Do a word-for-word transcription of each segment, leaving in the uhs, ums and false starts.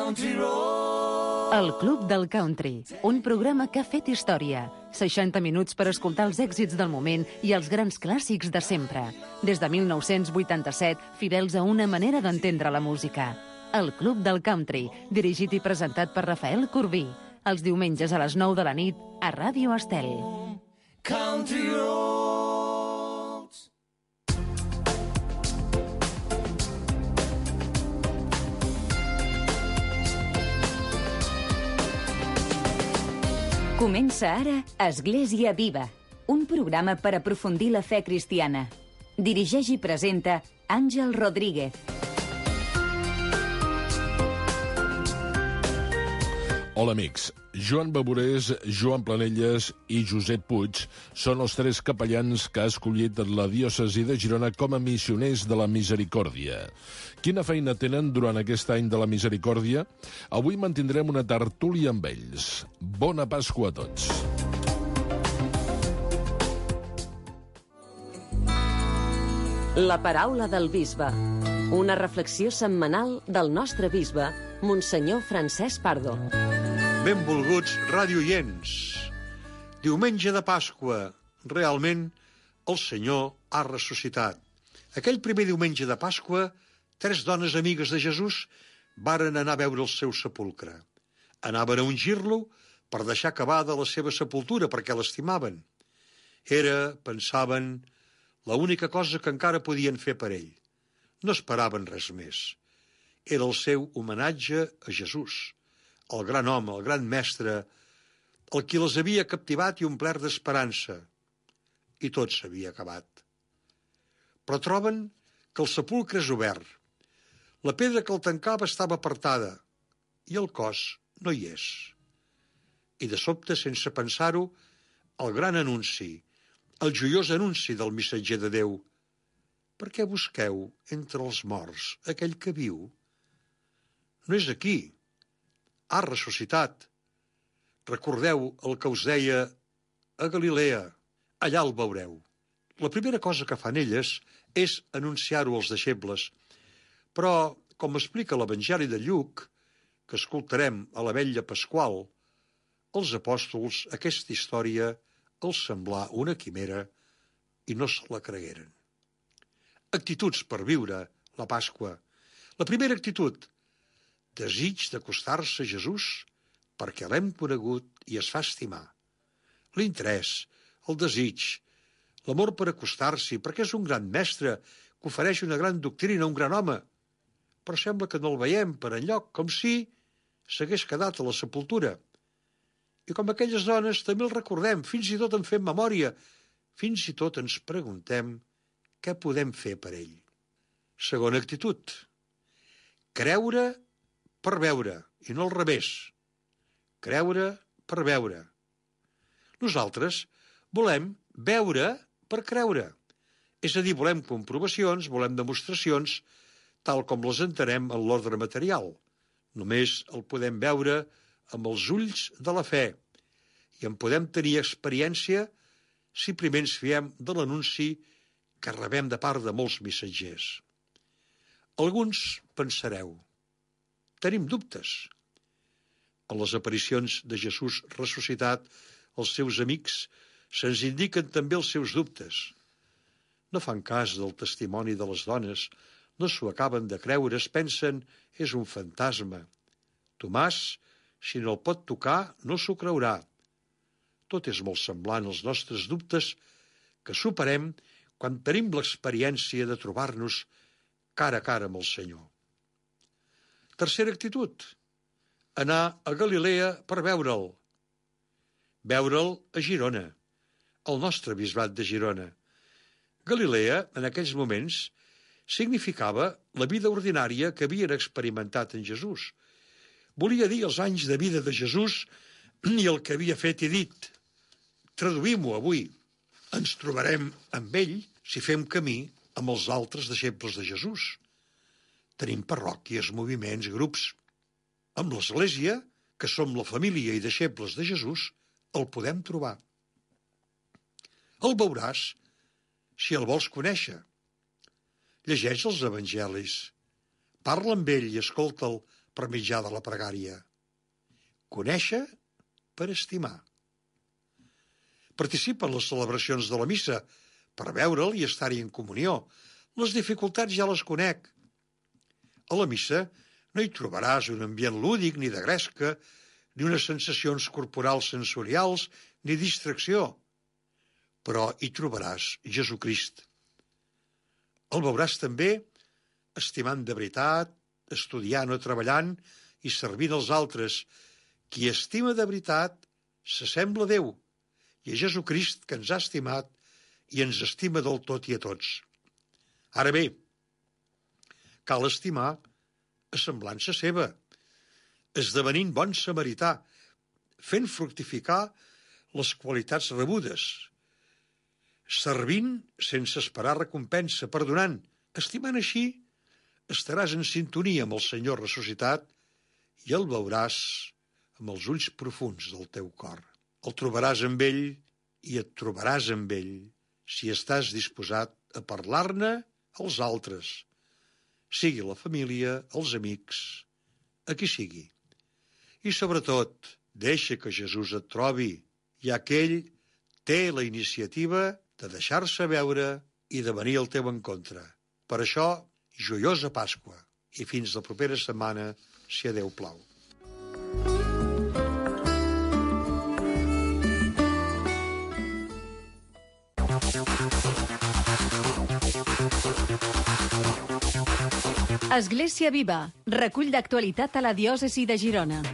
country road. El Club del Country, un programa que ha fet història. seixanta minuts per escoltar els èxits del moment i els grans clàssics de sempre. Des de mil nou-cents vuitanta-set, fidels a una manera d'entendre la música. El Club del Country, dirigit i presentat per Rafael Corbí. Els diumenges a les nou de la nit a Ràdio Estel. Country roads. Comença ara Església Viva, un programa per aprofundir la fe cristiana. Dirigeix i presenta Àngel Rodríguez. Hola, amics. Joan Baborés, Joan Planelles i Josep Puig són els tres capellans que ha escollit la diòcesi de Girona com a missioners de la Misericòrdia. Quina feina tenen durant aquest any de la Misericòrdia? Avui mantindrem una tertúlia amb ells. Bona Pasqua a tots. La paraula del bisbe. Una reflexió setmanal del nostre bisbe, Monsenyor Francesc Pardo. Benvolguts radioients. Diumenge de Pasqua. Realment, el Senyor ha ressuscitat. Aquell primer diumenge de Pasqua, tres dones amigues de Jesús varen anar a veure el seu sepulcre. Anaven a ungir-lo per deixar acabada la seva sepultura, perquè l'estimaven. Era, pensaven, l'única cosa que encara podien fer per ell. No esperaven res més. Era el seu homenatge a Jesús, el gran home, el gran mestre, el qui les havia captivat i omplert d'esperança. I tot s'havia acabat. Però troben que el sepulcre és obert. La pedra que el tancava estava apartada i el cos no hi és. I de sobte, sense pensar-ho, el gran anunci, el joiós anunci del missatger de Déu. Per què busqueu entre els morts aquell que viu? No és aquí. Ha ressuscitat. Recordeu el que us deia a Galilea. Allà el veureu. La primera cosa que fan elles és anunciar-ho als deixebles. Però, com explica l'Evangeli de Lluc, que escoltarem a la vetlla pasqual, als apòstols aquesta història els semblà una quimera i no se la cregueren. Actituds per viure la Pasqua. La primera actitud, desig d'acostar-se a Jesús perquè l'hem conegut i es fa estimar. L'interès, el desig, l'amor per acostar-s'hi, perquè és un gran mestre que ofereix una gran doctrina, un gran home. Però sembla que no el veiem per enlloc, com si s'hagués quedat a la sepultura. I com aquelles dones també el recordem, fins i tot en fem memòria, fins i tot ens preguntem què podem fer per ell. Segona actitud, creure per veure, i no al revés. Creure per veure. Nosaltres volem veure per creure. És a dir, volem comprovacions, volem demostracions, tal com les entenem en l'ordre material. Només el podem veure amb els ulls de la fe i en podem tenir experiència si primer ens fiem de l'anunci que rebem de part de molts missatgers. Alguns pensareu, tenim dubtes. En les aparicions de Jesús ressuscitat, els seus amics se'ns indiquen també els seus dubtes. No fan cas del testimoni de les dones, no s'ho acaben de creure, es pensen és un fantasma. Tomàs, si no el pot tocar, no s'ho creurà. Tot és molt semblant als nostres dubtes que superem quan tenim l'experiència de trobar-nos cara a cara amb el Senyor. Tercera actitud, anar a Galilea per veure'l. Veure'l a Girona, al nostre bisbat de Girona. Galilea, en aquells moments, significava la vida ordinària que havien experimentat en Jesús. Volia dir els anys de vida de Jesús i el que havia fet i dit. Traduïm-ho avui. Ens trobarem amb ell si fem camí amb els altres deixebles de Jesús. Tenim parròquies, moviments, grups. Amb l'Església, que som la família i deixebles de Jesús, el podem trobar. El veuràs si el vols conèixer. Llegeix els evangelis. Parla amb ell i escolta'l per mitjà de la pregària. Conèixer per estimar. Participa en les celebracions de la missa per veure'l i estar-hi en comunió. Les dificultats ja les conec. A la missa no hi trobaràs un ambient lúdic ni de gresca, ni unes sensacions corporals sensorials, ni distracció. Però hi trobaràs Jesucrist. El veuràs també estimant de veritat, estudiant o treballant i servint els altres. Qui estima de veritat s'assembla a Déu i a Jesucrist, que ens ha estimat i ens estima del tot i a tots. Ara bé, cal estimar a semblança seva, esdevenint bon samarità, fent fructificar les qualitats rebudes, servint sense esperar recompensa, perdonant. Estimant així, estaràs en sintonia amb el Senyor ressuscitat i el veuràs amb els ulls profuns del teu cor. El trobaràs amb ell i et trobaràs amb ell si estàs disposat a parlar-ne als altres, sigui la família, els amics, a qui sigui. I sobretot, deixa que Jesús et trobi, ja que ell té la iniciativa de deixar-se veure i de venir al teu encontre. Per això, joiosa Pasqua i fins la propera setmana, si a Déu plau. Església Viva, recull d'actualitat a la diòcesi de Girona.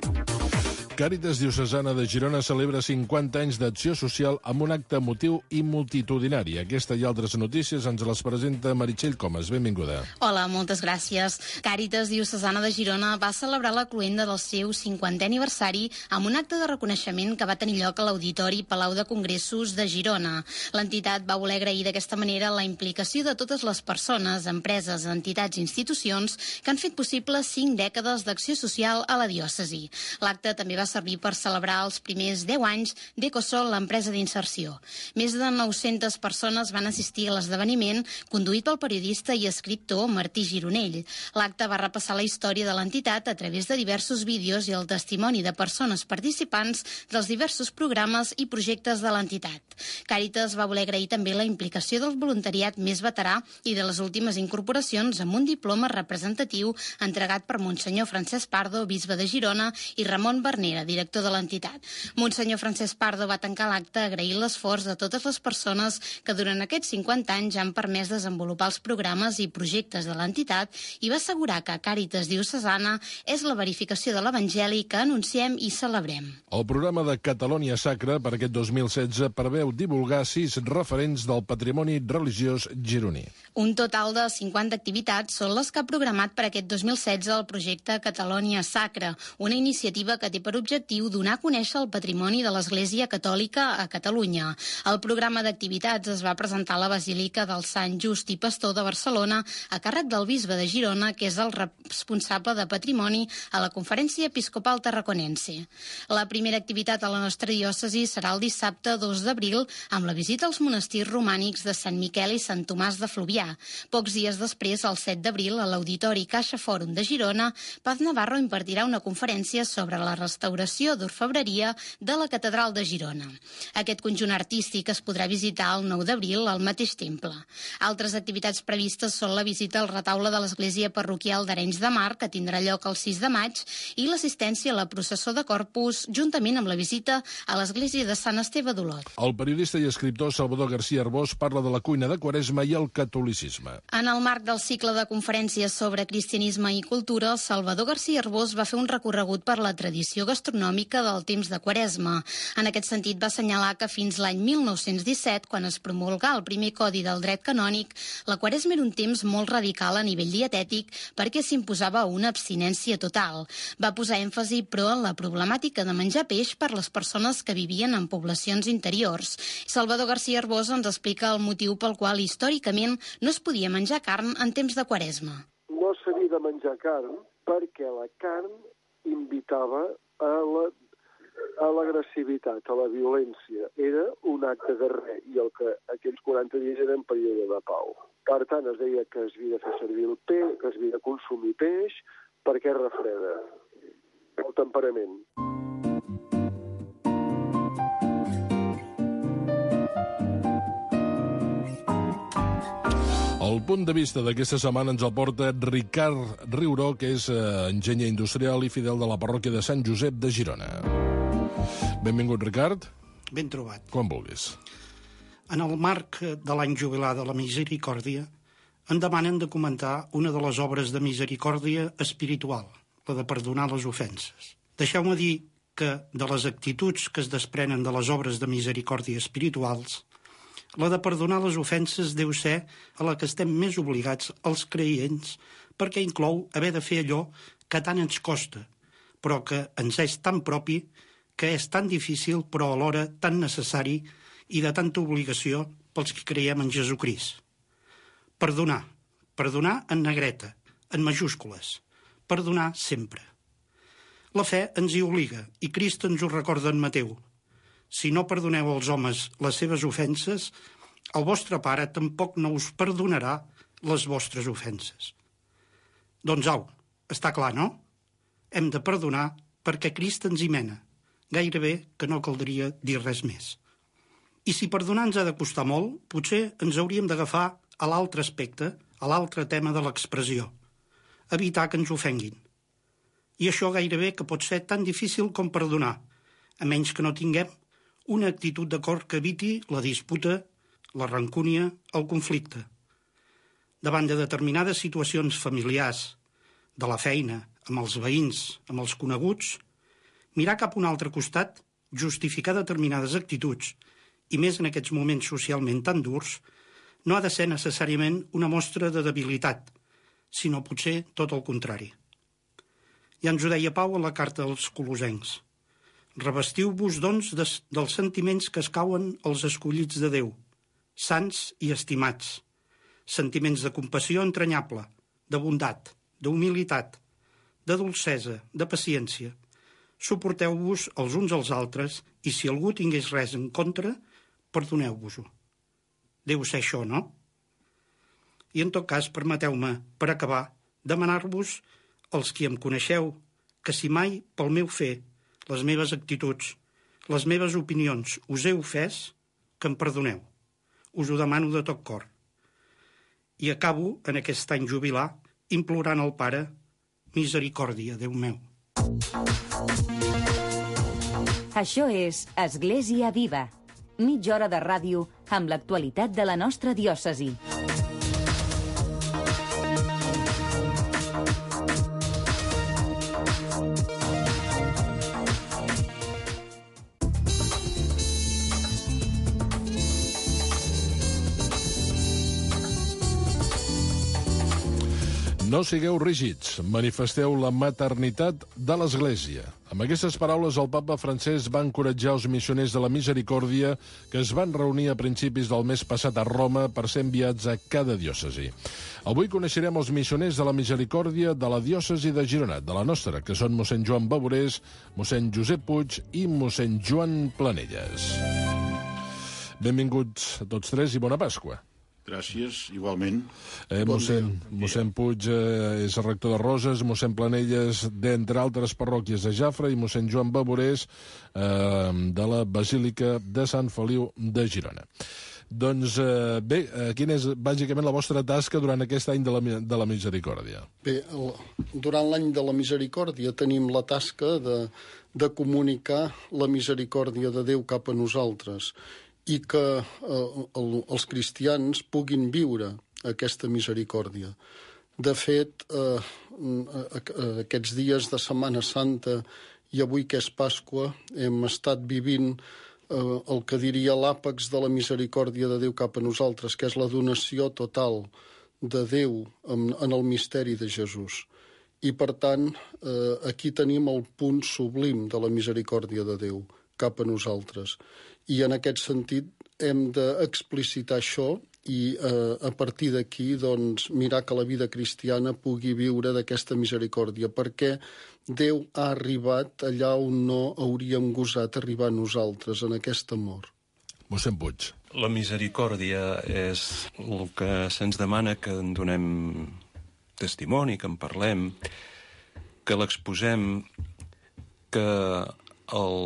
Càritas Diocesana de Girona celebra cinquanta anys d'acció social amb un acte emotiu i multitudinari. Aquesta i altres notícies ens les presenta Meritxell Comas. Benvinguda. Hola, moltes gràcies. Càritas Diocesana de Girona va celebrar la cloenda del seu cinquantè aniversari amb un acte de reconeixement que va tenir lloc a l'Auditori Palau de Congressos de Girona. L'entitat va voler agrair d'aquesta manera la implicació de totes les persones, empreses, entitats i institucions que han fet possible cinc dècades d'acció social a la diòcesi. L'acte també va servir per celebrar els primers deu anys d'Ecosol, l'empresa d'inserció. Més de nou-centes persones van assistir a l'esdeveniment, conduït pel periodista i escriptor Martí Gironell. L'acte va repassar la història de l'entitat a través de diversos vídeos i el testimoni de persones participants dels diversos programes i projectes de l'entitat. Càritas va voler agrair també la implicació del voluntariat més veterà i de les últimes incorporacions amb un diploma representatiu entregat per Monsenyor Francesc Pardo, bisbe de Girona, i Ramon Bernera, director de l'entitat. Monsenyor Francesc Pardo va tancar l'acte agraint l'esforç de totes les persones que durant aquests cinquanta anys han permès desenvolupar els programes i projectes de l'entitat i va assegurar que Càritas Diocesana és la verificació de l'Evangeli que anunciem i celebrem. El programa de Catalunya Sacra per aquest dos mil setze preveu divulgar sis referents del patrimoni religiós gironí. Un total de cinquanta activitats són les que ha programat per aquest dos mil setze el projecte Catalunya Sacra, una iniciativa que té per objectiu donar a conèixer el patrimoni de l'Església Catòlica a Catalunya. El programa d'activitats es va presentar a la Basílica del Sant Just i Pastor de Barcelona a càrrec del bisbe de Girona, que és el responsable de patrimoni a la Conferència Episcopal Tarraconense. La primera activitat a la nostra diòcesi serà el dissabte dos d'abril amb la visita als monestirs romànics de Sant Miquel i Sant Tomàs de Fluvià. Pocs dies després, el set d'abril, a l'Auditori Caixa Fòrum de Girona, Paz Navarro impartirà una conferència sobre la restauració d'orfebreria de la Catedral de Girona. Aquest conjunt artístic es podrà visitar el nou d'abril al mateix temple. Altres activitats previstes són la visita al retaule de l'Església Parroquial d'Arenys de Mar, que tindrà lloc el sis de maig, i l'assistència a la processó de Corpus, juntament amb la visita a l'Església de Sant Esteve d'Olot. El periodista i escriptor Salvador García Arbós parla de la cuina de Quaresma i el catolicisme. En el marc del cicle de conferències sobre cristianisme i cultura, Salvador García Arbós va fer un recorregut per la tradició gastronòmica del temps de Quaresma. En aquest sentit, va assenyalar que fins l'any mil nou-cents disset, quan es promulgà el primer codi del dret canònic, la Quaresma era un temps molt radical a nivell dietètic perquè s'imposava una abstinència total. Va posar èmfasi, però, en la problemàtica de menjar peix per les persones que vivien en poblacions interiors. Salvador García Arbós ens explica el motiu pel qual històricament no es podia menjar carn en temps de Quaresma. No s'havia de menjar carn perquè la carn invitava a la, a l'agressivitat, a la violència. Era un acte guerrer i el que aquells quaranta dies eren període de pau. Per tant, es deia que es havia de fer servir el peix, que es havia de consumir peix, perquè refreda el temperament. El punt de vista d'aquesta setmana ens el porta Ricard Riuró, que és eh, enginyer industrial i fidel de la parròquia de Sant Josep de Girona. Benvingut, Ricard. Ben trobat. Quan vulguis. En el marc de l'any jubilar de la Misericòrdia, em demanen de comentar una de les obres de misericòrdia espiritual, la de perdonar les ofenses. Deixeu-me dir que de les actituds que es desprenen de les obres de misericòrdia espirituals, la de perdonar les ofenses deu ser a la que estem més obligats els creients, perquè inclou haver de fer allò que tant ens costa, però que ens és tan propi, que és tan difícil però alhora tan necessari i de tanta obligació pels que creiem en Jesucrist. Perdonar. Perdonar en negreta, en majúscules. Perdonar sempre. La fe ens hi obliga, i Crist ens ho recorda en Mateu. Si no perdoneu als homes les seves ofenses, el vostre Pare tampoc no us perdonarà les vostres ofenses. Doncs au, està clar, no? Hem de perdonar perquè Crist ens hi mena. Gairebé que no caldria dir res més. I si perdonar ens ha de costar molt, potser ens hauríem d'agafar a l'altre aspecte, a l'altre tema de l'expressió. Evitar que ens ofenguin. I això gairebé que pot ser tan difícil com perdonar, a menys que no tinguem una actitud d'acord que eviti la disputa, la rancúnia, el conflicte. Davant de determinades situacions familiars, de la feina, amb els veïns, amb els coneguts, mirar cap a un altre costat, justificar determinades actituds, i més en aquests moments socialment tan durs, no ha de ser necessàriament una mostra de debilitat, sinó potser tot el contrari. Ja ens ho deia Pau a la carta als Colossencs. Revestiu-vos, doncs, des, dels sentiments que escauen als escollits de Déu, sants i estimats, sentiments de compassió entranyable, de bondat, d'humilitat, de dolcesa, de paciència. Suporteu-vos els uns als altres i si algú tingués res en contra, perdoneu-vos-ho. Deu ser això, no? I en tot cas, permeteu-me, per acabar, demanar-vos, els qui em coneixeu, que si mai, pel meu fer, les meves actituds, les meves opinions us he ofès, que em perdoneu. Us ho demano de tot cor. I acabo, en aquest any jubilar, implorant al Pare, misericòrdia, Déu meu. Això és Església Viva, mitja hora de ràdio amb l'actualitat de la nostra diòcesi. No sigueu rígids, manifesteu la maternitat de l'Església. Amb aquestes paraules, el papa Francesc va encoratjar els missioners de la Misericòrdia que es van reunir a principis del mes passat a Roma per ser enviats a cada diòcesi. Avui coneixerem els missioners de la Misericòrdia de la diòcesi de Girona, de la nostra, que són mossèn Joan Baborés, mossèn Josep Puig i mossèn Joan Planelles. Benvinguts a tots tres i bona Pasqua. Gràcies, igualment. Eh, mossèn, mossèn Puig eh, és rector de Roses, mossèn Planelles, d'entre altres parròquies de Jafre, i mossèn Joan Baborés eh, de la Basílica de Sant Feliu de Girona. Doncs eh, bé, eh, quina és bàsicament la vostra tasca durant aquest any de la, de la Misericòrdia? Bé, el, durant l'any de la Misericòrdia tenim la tasca de, de comunicar la misericòrdia de Déu cap a nosaltres, i que eh, el, els cristians puguin viure aquesta misericòrdia. De fet, eh, aquests dies de Setmana Santa i avui que és Pasqua, hem estat vivint eh, el que diria l'àpex de la misericòrdia de Déu cap a nosaltres, que és la donació total de Déu en, en el misteri de Jesús. I, per tant, eh, aquí tenim el punt sublim de la misericòrdia de Déu cap a nosaltres. I en aquest sentit hem d'explicitar això i eh, a partir d'aquí doncs, mirar que la vida cristiana pugui viure d'aquesta misericòrdia, perquè Déu ha arribat allà on no hauríem gosat arribar nosaltres, en aquest amor. Mossèn Puig. La misericòrdia és el que se'ns demana que en donem testimoni, que en parlem, que l'exposem, que el,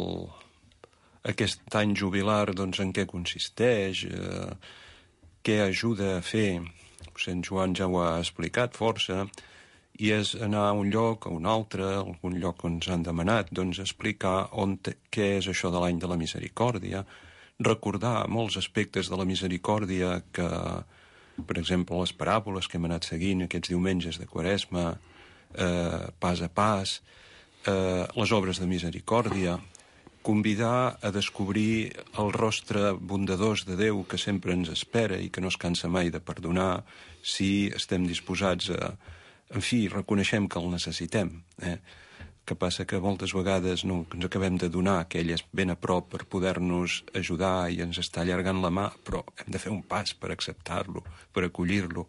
aquest any jubilar doncs, en què consisteix, eh, què ajuda a fer. Sant Joan ja ho ha explicat força, i és anar a un lloc, a un altre, a algun lloc on ens han demanat, doncs explicar on te, què és això de l'any de la misericòrdia, recordar molts aspectes de la misericòrdia que, per exemple, les paràboles que hem anat seguint aquests diumenges de Quaresma, eh, pas a pas, eh, les obres de misericòrdia, convidar a descobrir el rostre bondadós de Déu que sempre ens espera i que no es cansa mai de perdonar si estem disposats a... En fi, reconeixem que el necessitem. Eh? Que passa que moltes vegades no ens acabem de donar que ell és ben a prop per poder-nos ajudar i ens està allargant la mà, però hem de fer un pas per acceptar-lo, per acollir-lo.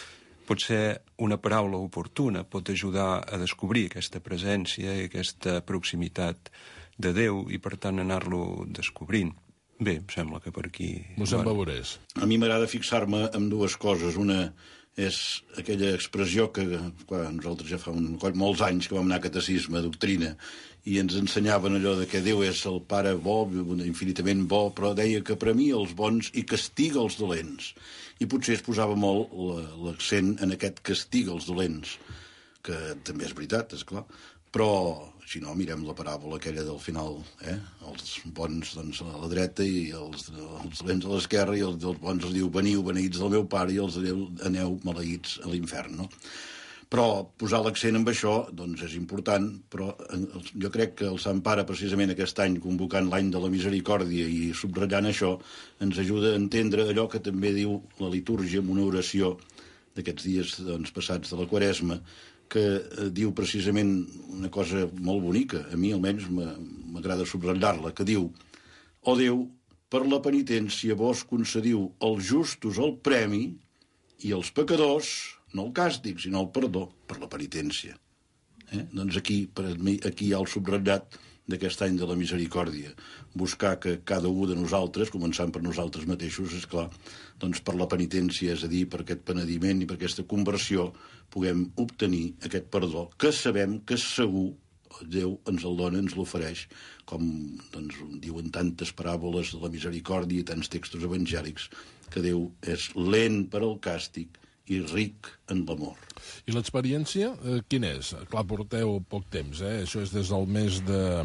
Potser una paraula oportuna pot ajudar a descobrir aquesta presència i aquesta proximitat de Déu i, per tant, anar-lo descobrint. Bé, em sembla que per aquí... Mossèn Bavorés. A mi m'agrada fixar-me en dues coses. Una és aquella expressió que, clar, nosaltres ja fa un, molts anys que vam anar a catecisme, a doctrina, i ens ensenyaven allò de que Déu és el Pare bo, infinitament bo, però deia que premia els bons i castiga els dolents. I potser es posava molt l'accent en aquest castiga els dolents, que també és veritat, és clar, però si no, mirem la paràbola aquella del final, eh? Els bons doncs, a la dreta i els, els dolents a l'esquerra, i els, els bons els diu veniu beneïts del meu pare i els aneu, aneu maleïts a l'infern, no? Però posar l'accent en això doncs és important, però jo crec que el Sant Pare, precisament aquest any, convocant l'any de la misericòrdia i subratllant això, ens ajuda a entendre allò que també diu la litúrgia en una oració d'aquests dies doncs, passats de la Quaresma, que eh, diu precisament una cosa molt bonica, a mi almenys m'agrada subratllar-la, que diu: «Ó Déu, per la penitència vos concediu als justos el premi i als pecadors no el càstig, sinó el perdó per la penitència». Eh? Doncs aquí, per mi, aquí hi ha el subratllat d'aquest any de la misericòrdia. Buscar que cada un de nosaltres, començant per nosaltres mateixos, és clar, doncs per la penitència, és a dir, per aquest penediment i per aquesta conversió, puguem obtenir aquest perdó que sabem que segur Déu ens el dona, ens l'ofereix, com doncs, diuen tantes paràboles de la misericòrdia i tants textos evangèlics, que Déu és lent per al càstig i ric en l'amor. I l'experiència, eh, quina és? Clar, porteu poc temps, eh? Això és des del mes de,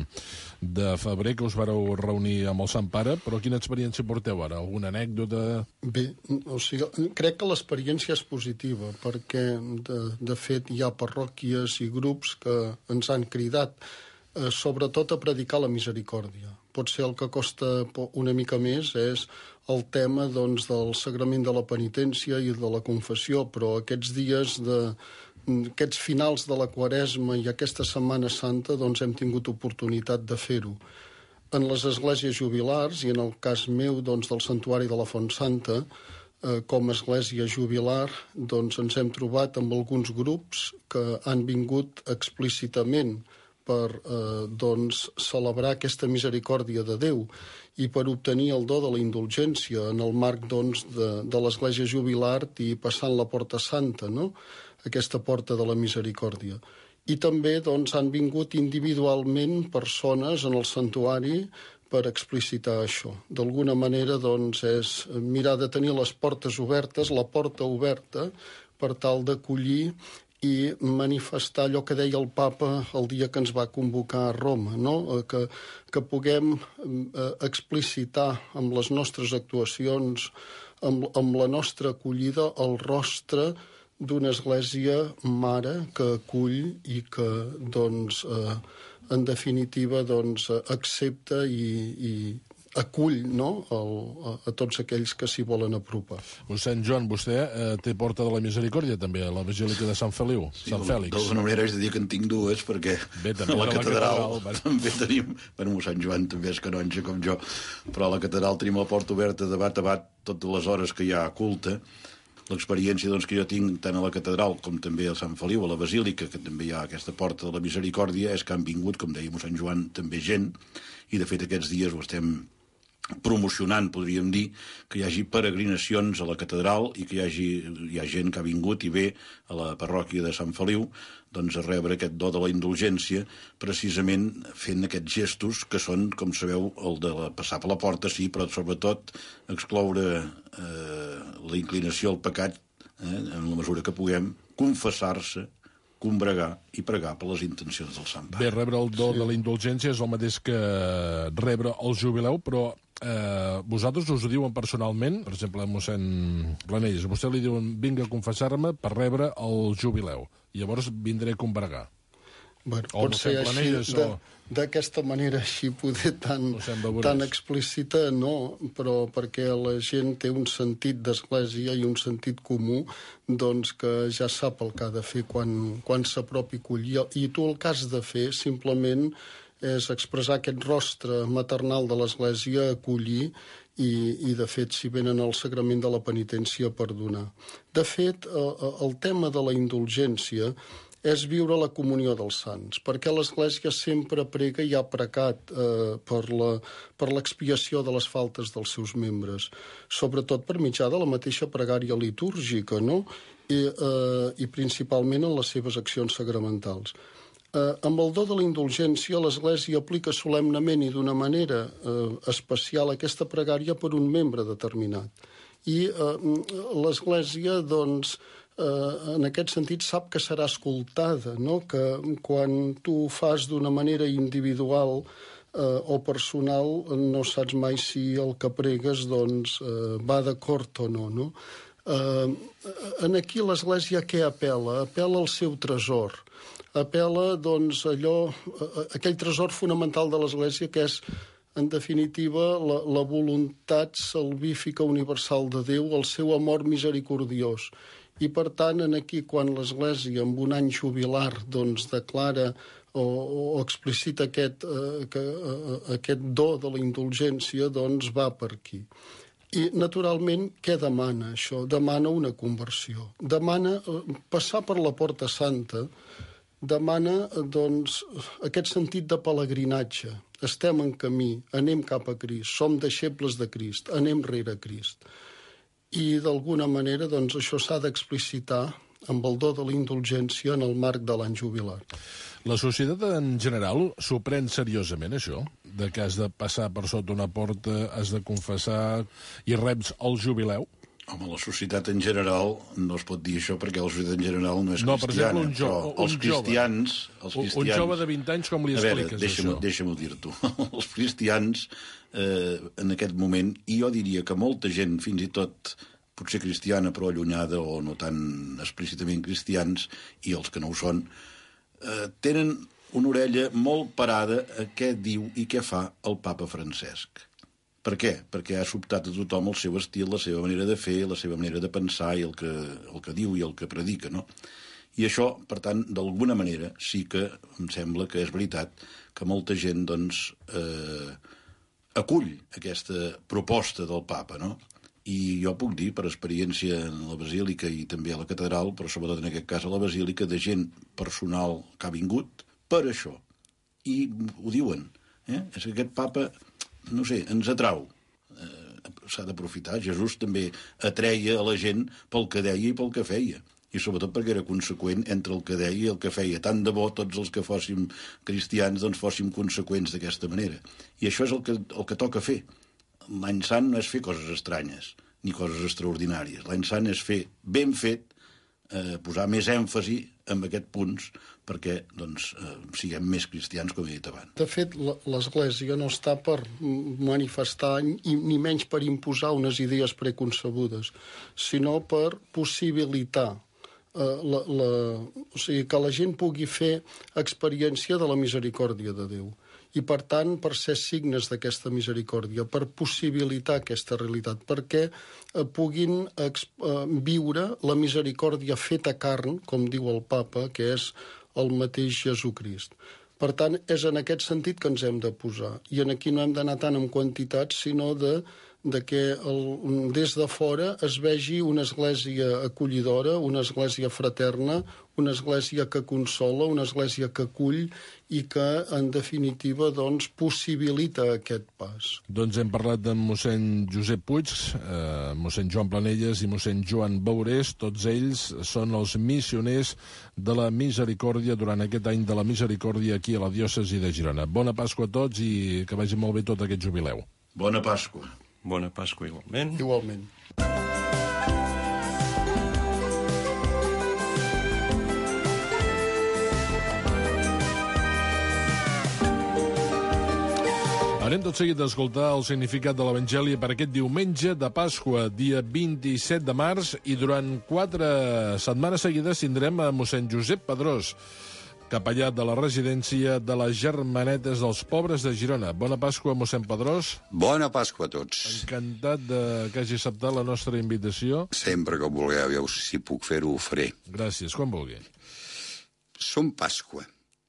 de febrer que us vareu reunir amb el Sant Pare, però quina experiència porteu ara? Alguna anècdota? Bé, o sigui, crec que l'experiència és positiva, perquè de, de fet hi ha parròquies i grups que ens han cridat, eh, sobretot a predicar la misericòrdia. Potser el que costa una mica més és el tema doncs, del sagrament de la penitència i de la confessió, però aquests dies, de, aquests finals de la Quaresma i aquesta Setmana Santa doncs, hem tingut oportunitat de fer-ho. En les esglésies jubilars, i en el cas meu doncs, del Santuari de la Font Santa, eh, com a església jubilar, doncs, ens hem trobat amb alguns grups que han vingut explícitament per eh, doncs, celebrar aquesta misericòrdia de Déu i per obtenir el do de la indulgència en el marc doncs, de, de l'Església Jubilar i passant la Porta Santa, no? Aquesta porta de la misericòrdia. I també doncs, han vingut individualment persones en el santuari per explicitar això. D'alguna manera doncs, és mirar de tenir les portes obertes, la porta oberta, per tal d'acollir i manifestar allò que deia el papa el dia que ens va convocar a Roma, no? que, que puguem eh, explicitar amb les nostres actuacions, amb, amb la nostra acollida, el rostre d'una església mare que acull i que, doncs, eh, en definitiva, doncs, accepta i, i acull, no?, el, a, a tots aquells que s'hi volen apropar. Mossèn Joan, vostè eh, té Porta de la Misericòrdia, també, a la Basílica de Sant Feliu, sí, Sant Fèlix. D'alguna manera haig de dir que en tinc dues, perquè Bé, també, a la, la catedral, catedral bueno. també tenim... Bueno, mossèn Joan també és canonge com jo, però a la catedral tenim la porta oberta de bat a bat totes les hores que hi ha culte. L'experiència doncs, que jo tinc tant a la catedral com també a Sant Feliu, a la Basílica, que també hi ha aquesta Porta de la Misericòrdia, és que han vingut, com deia mossèn Joan, també gent, i de fet aquests dies ho estem promocionant, podríem dir, que hi hagi peregrinacions a la catedral i que hi hagi hi ha gent que ha vingut i ve a la parròquia de Sant Feliu doncs, a rebre aquest do de la indulgència, precisament fent aquests gestos que són, com sabeu, el de la, passar per la porta, sí, però sobretot excloure eh, la inclinació al pecat, eh, en la mesura que puguem, confessar-se, combregar i pregar per les intencions del Sant Pare. Bé, rebre el do sí. de la indulgència és el mateix que rebre el jubileu, però eh, vosaltres us ho diuen personalment, per exemple, a mossèn Planelles, a vostè li diuen vinga a confessar-me per rebre el jubileu, i llavors vindré a combregar. Bueno, pot ser així, o... d'aquesta manera així poder tan, tan explícita, no, però perquè la gent té un sentit d'església i un sentit comú doncs que ja sap el que ha de fer quan, quan s'apropi a collir. I tu el que has de fer simplement és expressar aquest rostre maternal de l'església, acollir i, i de fet, si venen al sagrament de la penitència, perdonar. De fet, el tema de la indulgència és viure la comunió dels sants, perquè l'Església sempre prega i ha pregat eh, per la, per l'expiació de les faltes dels seus membres, sobretot per mitjà de la mateixa pregària litúrgica, no? I, eh, i principalment en les seves accions sagramentals. Eh, amb el do de la indulgència, l'Església aplica solemnament i d'una manera eh, especial aquesta pregària per un membre determinat. I eh, l'Església, doncs, Uh, en aquest sentit sap que serà escoltada, no? Que quan tu fas d'una manera individual uh, o personal no saps mai si el que pregues doncs, uh, va d'acord o no, no? Uh, en aquí l'Església què apel·la? Apel·la al seu tresor. Apel·la doncs, allò, uh, aquell tresor fonamental de l'Església que és en definitiva, la, la voluntat salvífica universal de Déu, el seu amor misericordiós. I, per tant, en aquí, quan l'Església, amb un any jubilar, doncs, declara o, o explicita aquest, eh, que, eh, aquest do de la indulgència, doncs, va per aquí. I, naturalment, què demana això? Demana una conversió. Demana eh, passar per la Porta Santa, demana, doncs, aquest sentit de pelegrinatge. Estem en camí, anem cap a Crist, som deixebles de Crist, anem rere Crist. I, d'alguna manera, doncs, això s'ha d'explicitar amb el do de la indulgència en el marc de l'any jubilar. La societat en general s'ho pren seriosament, això? De que has de passar per sota una porta, has de confessar i reps el jubileu? Home, la societat en general no es pot dir això perquè la societat en general no és no, cristiana. per exemple, un, jo, però els un cristians, els jove. cristians... Un jove de vint anys, com li expliques, veure, deixa'm, això? Deixa'm-ho dir-t'ho. Els cristians, eh, en aquest moment, i jo diria que molta gent, fins i tot potser cristiana, però allunyada o no tan explícitament cristians, i els que no ho són, eh, tenen una orella molt parada a què diu i què fa el papa Francesc. Per què? Perquè ha sobtat a tothom el seu estil, la seva manera de fer, la seva manera de pensar i el que, el que diu i el que predica, no? I això, per tant, d'alguna manera sí que em sembla que és veritat que molta gent, doncs, eh, acull aquesta proposta del papa, no? I jo puc dir, per experiència en la Basílica i també a la Catedral, però sobretot en aquest cas a la Basílica, de gent personal que ha vingut per això. I ho diuen. Eh? És que aquest papa, no sé, ens atrau. Eh, s'ha d'aprofitar. Jesús també atreia a la gent pel que deia i pel que feia. I sobretot perquè era conseqüent entre el que deia i el que feia. Tant de bo tots els que fóssim cristians doncs fóssim conseqüents d'aquesta manera. I això és el que, el que toca fer. L'any sant no és fer coses estranyes ni coses extraordinàries. L'any sant és fer ben fet, eh, posar més èmfasi en aquests punts perquè doncs, eh, siguem més cristians, com he dit abans. De fet, l'Església no està per manifestar ni menys per imposar unes idees preconcebudes, sinó per possibilitar eh, la, la, o sigui, que la gent pugui fer experiència de la misericòrdia de Déu. I, per tant, per ser signes d'aquesta misericòrdia, per possibilitar aquesta realitat, perquè eh, puguin eh, viure la misericòrdia feta carn, com diu el papa, que és el mateix Jesucrist. Per tant, és en aquest sentit que ens hem de posar. I en aquí no hem d'anar tant en quantitats, sinó de, de que el, des de fora es vegi una església acollidora, una església fraterna, una església que consola, una església que acull i que, en definitiva, doncs, possibilita aquest pas. Doncs hem parlat de mossèn Josep Puig, eh, mossèn Joan Planelles i mossèn Joan Baurés. Tots ells són els missioners de la Misericòrdia durant aquest any de la Misericòrdia aquí a la diòcesi de Girona. Bona Pasqua a tots i que vagi molt bé tot aquest jubileu. Bona Pasqua. Bona Pasqua igualment. Igualment. Anem tot seguit a escoltar el significat de l'Evangeli per aquest diumenge de Pasqua, dia vint-i-set de març, i durant quatre setmanes seguides tindrem a mossèn Josep Pedrós, capellà de la residència de les Germanetes dels Pobres de Girona. Bona Pasqua, mossèn Pedrós. Bona Pasqua a tots. Encantat de que hagi acceptat la nostra invitació. Sempre que vulgueu, si puc fer-ho, ho faré. Gràcies, quan vulgui. Som Pasqua.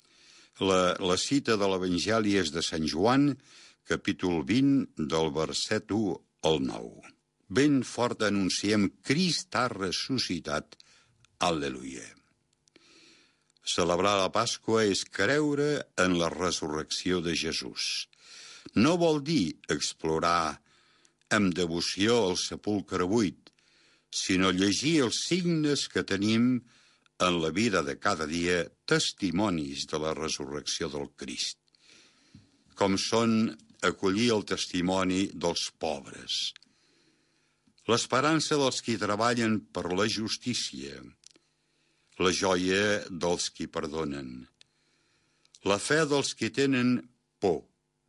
La, la cita de l'Evangeli és de Sant Joan, capítol vint, del verset u al nou. Ben fort anunciem, Crist ha ressuscitat. Al·leluia. Celebrar la Pasqua és creure en la resurrecció de Jesús. No vol dir explorar amb devoció el sepulcre buit, sinó llegir els signes que tenim en la vida de cada dia, testimonis de la resurrecció del Crist, com són acollir el testimoni dels pobres, l'esperança dels qui treballen per la justícia, la joia dels qui perdonen, la fe dels qui tenen por,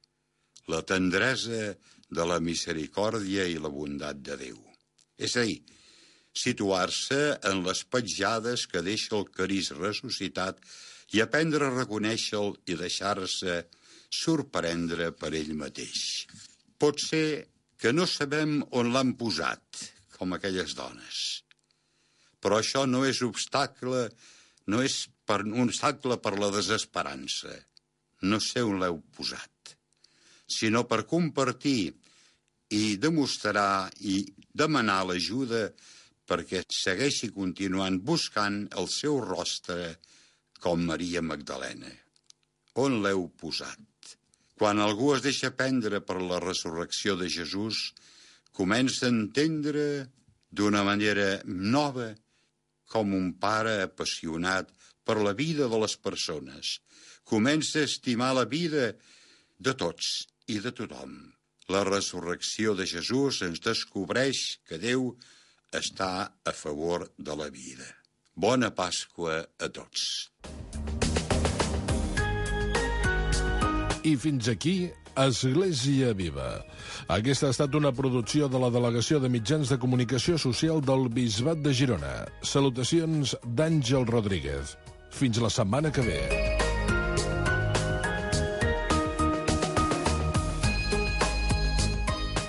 la tendresa de la misericòrdia i la bondat de Déu. És a dir, situar-se en les petjades que deixa el Crist ressuscitat i aprendre a reconèixer-lo i deixar-se sorprendre per ell mateix. Pot ser que no sabem on l'han posat, com aquelles dones. Però això no és obstacle, no és per, un obstacle per la desesperança. No sé on l'heu posat, sinó per compartir i demostrar i demanar l'ajuda perquè segueixi continuant buscant el seu rostre com Maria Magdalena. On l'heu posat? Quan algú es deixa prendre per la resurrecció de Jesús, comença a entendre d'una manera nova com un pare apassionat per la vida de les persones. Comença a estimar la vida de tots i de tothom. La resurrecció de Jesús ens descobreix que Déu està a favor de la vida. Bona Pasqua a tots. I fins aquí, Església Viva. Aquesta ha estat una producció de la Delegació de Mitjans de Comunicació Social del Bisbat de Girona. Salutacions d'Àngel Rodríguez. Fins la setmana que ve.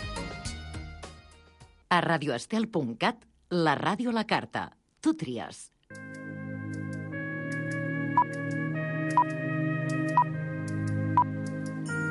A radioestel punt cat, la ràdio a la carta. Tu tries.